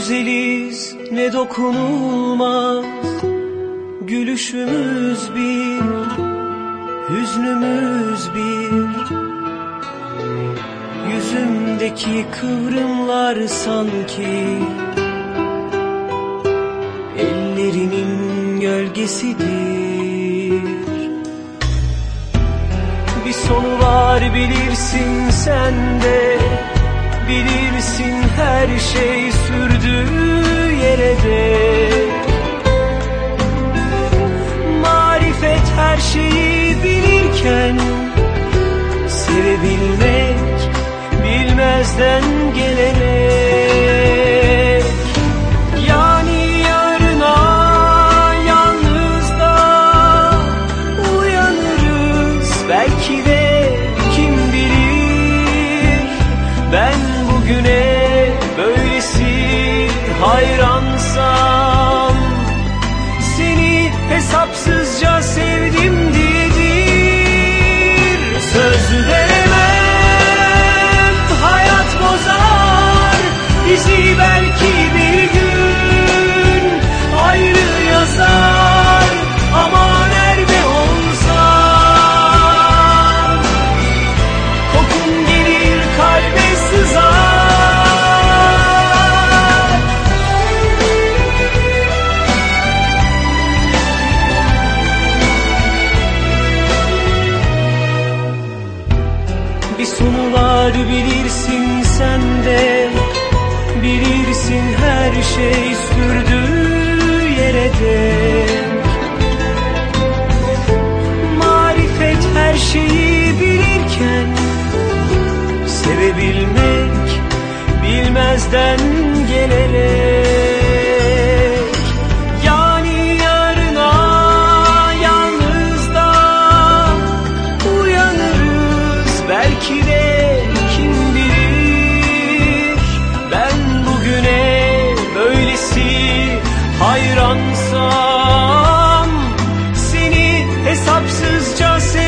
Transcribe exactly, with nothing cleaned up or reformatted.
güzeliz ne dokunulmaz, gülüşümüz bir, hüznümüz bir. Yüzümdeki kıvrımlar sanki ellerinin gölgesidir. Bir sonu var bilirsin sen de, bilirsin her şey sürdüğü yere dek. Marifet her şeyi bilirken, sevebilmek bilmezden gelerek. Yani yarına yalnız da uyanırız belki de, kim bilir. Ben bugüne böylesi hayransam, seni hesapsızca sevdim diyedir. Söz veremem, hayat bozar bizi, belki bir gün ayrı yazar. Ama nerede olsam, kokun gelir kalbe sızar. Bir sonu var bilirsin sen de, bilirsin her şey sürdüğü yere dek. Marifet her şeyi bilirken, sevebilmek bilmezden gelerek. Yani yarına yalnız da uyanırız belki de, kim bilir. Ben bugüne böylesi hayransam, seni hesapsızca sevdim.